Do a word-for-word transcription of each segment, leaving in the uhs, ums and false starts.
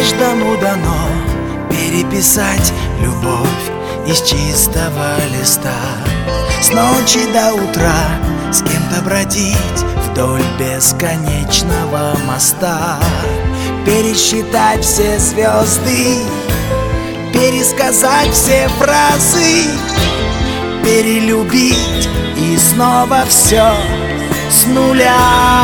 Каждому дано переписать любовь из чистого листа. С ночи до утра с кем-то бродить вдоль бесконечного моста, пересчитать все звезды, пересказать все фразы, перелюбить и снова все с нуля.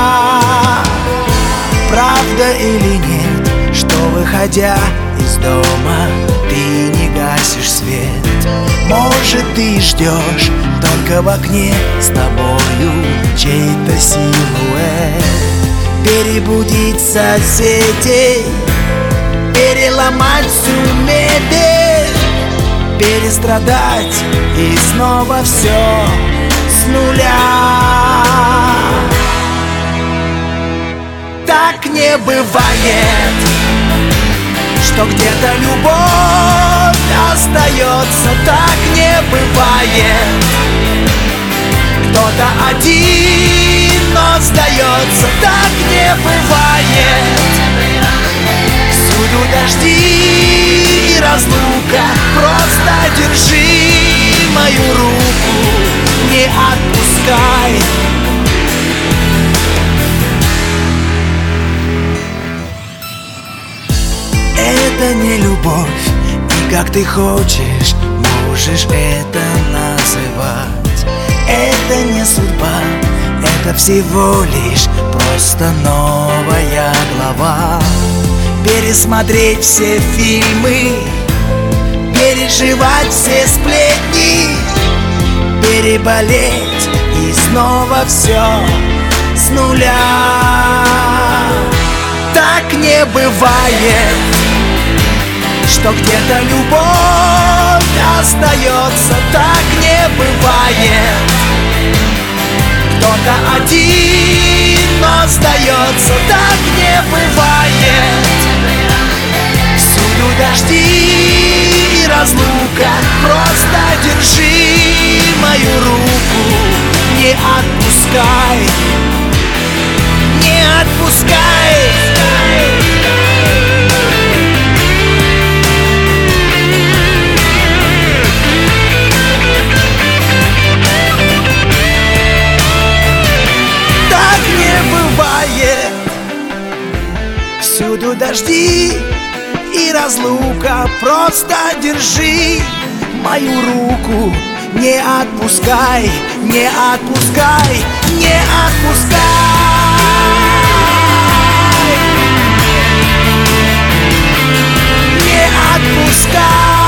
Правда или нет, что, выходя из дома, ты не гасишь свет? Может, ты ждешь только в окне с тобою чей-то силуэт? Перебудить соседей, переломать всю мебель, перестрадать и снова все с нуля. Так не бывает, что где-то любовь остается. Так не бывает. Кто-то один, но сдается. Так не бывает. Всюду дожди и разлука. Просто держи мою руку, не отпускай. Это не любовь, и как ты хочешь, можешь это называть. Это не судьба, это всего лишь просто новая глава. Пересмотреть все фильмы, переживать все сплетни, переболеть и снова все с нуля. Так не бывает, что где-то любовь остается. Так не бывает. Кто-то один, но сдается. Так не бывает. Всюду дожди и разлука. Просто держи мою руку, не отпускай, не отпускай. Всюду дожди и разлука. Просто держи мою руку, не отпускай, не отпускай, не отпускай. Не отпускай.